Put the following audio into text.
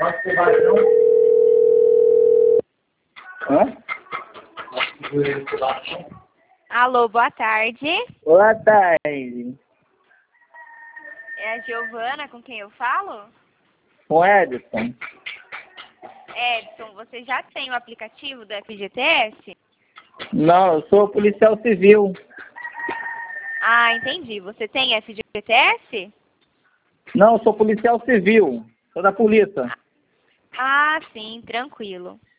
Hã? Alô, boa tarde. Boa tarde. É a Giovana com quem eu falo? Com Edson? Edson, você já tem o aplicativo do FGTS? Não, eu sou policial civil. Ah, entendi. Você tem FGTS? Não, eu sou policial civil. Sou da polícia. Ah, sim, tranquilo.